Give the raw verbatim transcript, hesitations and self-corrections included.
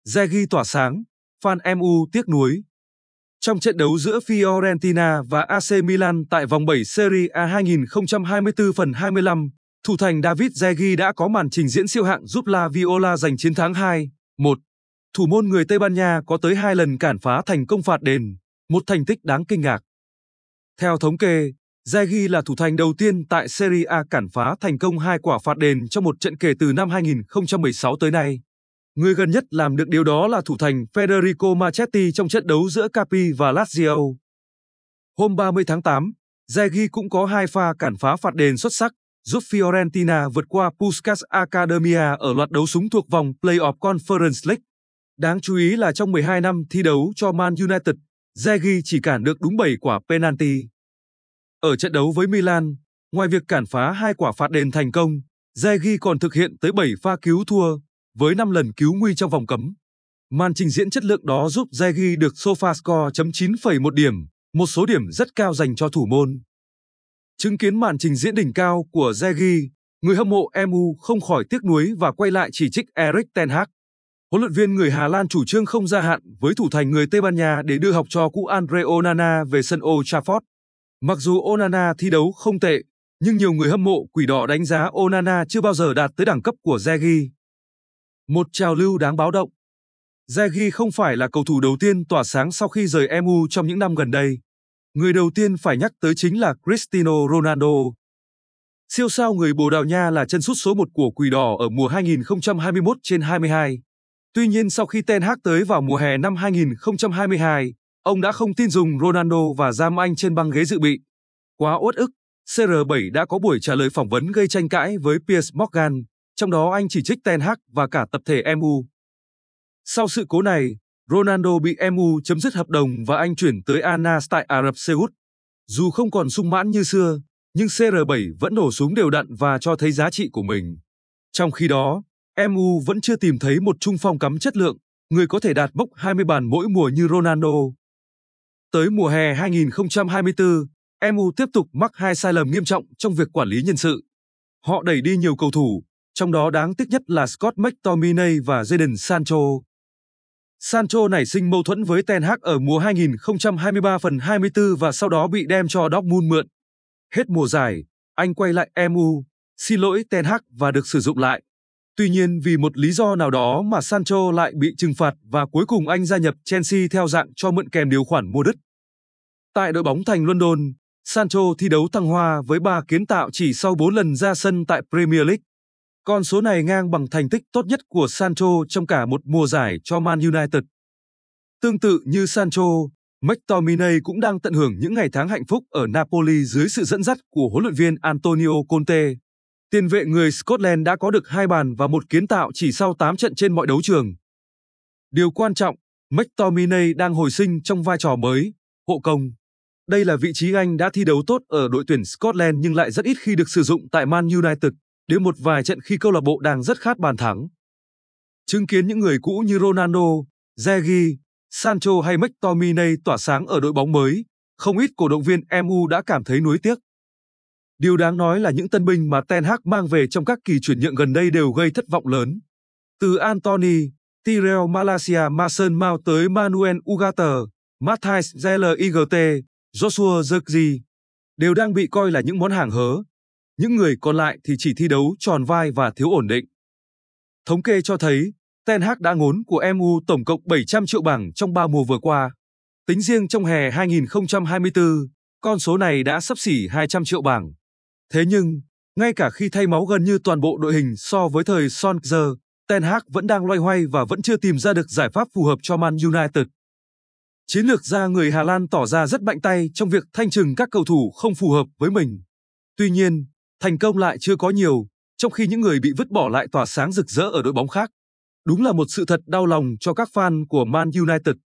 Inzaghi tỏa sáng, fan em u tiếc nuối. Trong trận đấu giữa Fiorentina và a xê Milan tại vòng bảy Serie A hai nghìn không trăm hai mươi tư phần hai mươi lăm, thủ thành David Inzaghi đã có màn trình diễn siêu hạng giúp La Viola giành chiến thắng hai một. Thủ môn người Tây Ban Nha có tới hai lần cản phá thành công phạt đền, một thành tích đáng kinh ngạc. Theo thống kê, Inzaghi là thủ thành đầu tiên tại Serie A cản phá thành công hai quả phạt đền trong một trận kể từ năm hai nghìn không trăm mười sáu tới nay. Người gần nhất làm được điều đó là thủ thành Federico Marchetti trong trận đấu giữa Capi và Lazio. Hôm ba mươi tháng tám, Inzaghi cũng có hai pha cản phá phạt đền xuất sắc, giúp Fiorentina vượt qua Puskás Academia ở loạt đấu súng thuộc vòng Play-off Conference League. Đáng chú ý là trong mười hai năm thi đấu cho Man United, Inzaghi chỉ cản được đúng bảy quả penalty. Ở trận đấu với Milan, ngoài việc cản phá hai quả phạt đền thành công, Inzaghi còn thực hiện tới bảy pha cứu thua, với năm lần cứu nguy trong vòng cấm. Màn trình diễn chất lượng đó giúp Inzaghi được SofaScore chấm chín phẩy một điểm, một số điểm rất cao dành cho thủ môn. Chứng kiến màn trình diễn đỉnh cao của Inzaghi, người hâm mộ em u không khỏi tiếc nuối và quay lại chỉ trích Erik ten Hag. Huấn luyện viên người Hà Lan chủ trương không gia hạn với thủ thành người Tây Ban Nha để đưa học trò cũ Andre Onana về sân Old Trafford. Mặc dù Onana thi đấu không tệ, nhưng nhiều người hâm mộ Quỷ Đỏ đánh giá Onana chưa bao giờ đạt tới đẳng cấp của Inzaghi. Một trào lưu đáng báo động. Inzaghi không phải là cầu thủ đầu tiên tỏa sáng sau khi rời em u trong những năm gần đây. Người đầu tiên phải nhắc tới chính là Cristiano Ronaldo. Siêu sao người Bồ Đào Nha là chân sút số một của Quỷ Đỏ ở mùa hai nghìn không trăm hai mươi mốt trên hai mươi hai. Tuy nhiên sau khi Ten Hag tới vào mùa hè năm hai nghìn không trăm hai mươi hai, ông đã không tin dùng Ronaldo và giam anh trên băng ghế dự bị. Quá uất ức, xê rờ bảy đã có buổi trả lời phỏng vấn gây tranh cãi với Piers Morgan, trong đó anh chỉ trích Ten Hag và cả tập thể em u. Sau sự cố này, Ronaldo bị em u chấm dứt hợp đồng và anh chuyển tới Al Nassr tại Ả Rập Xê Út. Dù không còn sung mãn như xưa, nhưng xê rờ bảy vẫn nổ súng đều đặn và cho thấy giá trị của mình. Trong khi đó, em u vẫn chưa tìm thấy một trung phong cắm chất lượng, người có thể đạt mốc hai mươi bàn mỗi mùa như Ronaldo. Tới mùa hè hai nghìn không trăm hai mươi tư, em u tiếp tục mắc hai sai lầm nghiêm trọng trong việc quản lý nhân sự. Họ đẩy đi nhiều cầu thủ, trong đó đáng tiếc nhất là Scott McTominay và Jadon Sancho. Sancho nảy sinh mâu thuẫn với Ten Hag ở mùa hai nghìn không trăm hai mươi ba phần hai mươi tư và sau đó bị đem cho Dortmund mượn. Hết mùa giải, anh quay lại em u, xin lỗi Ten Hag và được sử dụng lại. Tuy nhiên vì một lý do nào đó mà Sancho lại bị trừng phạt và cuối cùng anh gia nhập Chelsea theo dạng cho mượn kèm điều khoản mua đứt. Tại đội bóng thành London, Sancho thi đấu thăng hoa với ba kiến tạo chỉ sau bốn lần ra sân tại Premier League. Con số này ngang bằng thành tích tốt nhất của Sancho trong cả một mùa giải cho Man United. Tương tự như Sancho, McTominay cũng đang tận hưởng những ngày tháng hạnh phúc ở Napoli dưới sự dẫn dắt của huấn luyện viên Antonio Conte. Tiền vệ người Scotland đã có được hai bàn và một kiến tạo chỉ sau tám trận trên mọi đấu trường. Điều quan trọng, McTominay đang hồi sinh trong vai trò mới, hộ công. Đây là vị trí anh đã thi đấu tốt ở đội tuyển Scotland nhưng lại rất ít khi được sử dụng tại Man United, đến một vài trận khi câu lạc bộ đang rất khát bàn thắng. Chứng kiến những người cũ như Ronaldo, Inzaghi, Sancho hay McTominay tỏa sáng ở đội bóng mới, không ít cổ động viên em u đã cảm thấy nuối tiếc. Điều đáng nói là những tân binh mà Ten Hag mang về trong các kỳ chuyển nhượng gần đây đều gây thất vọng lớn. Từ Anthony, Tyrell Malacia Mason Mount tới Manuel Ugarte, Matthijs de Ligt, Joshua Zirkzee, đều đang bị coi là những món hàng hớ. Những người còn lại thì chỉ thi đấu tròn vai và thiếu ổn định. Thống kê cho thấy, Ten Hag đã ngốn của em u tổng cộng bảy trăm triệu bảng trong ba mùa vừa qua. Tính riêng trong hè hai nghìn không trăm hai mươi tư, con số này đã xấp xỉ hai trăm triệu bảng. Thế nhưng, ngay cả khi thay máu gần như toàn bộ đội hình so với thời Solskjaer, Ten Hag vẫn đang loay hoay và vẫn chưa tìm ra được giải pháp phù hợp cho Man United. Chiến lược gia người Hà Lan tỏ ra rất mạnh tay trong việc thanh trừng các cầu thủ không phù hợp với mình. Tuy nhiên, thành công lại chưa có nhiều, trong khi những người bị vứt bỏ lại tỏa sáng rực rỡ ở đội bóng khác. Đúng là một sự thật đau lòng cho các fan của Man United.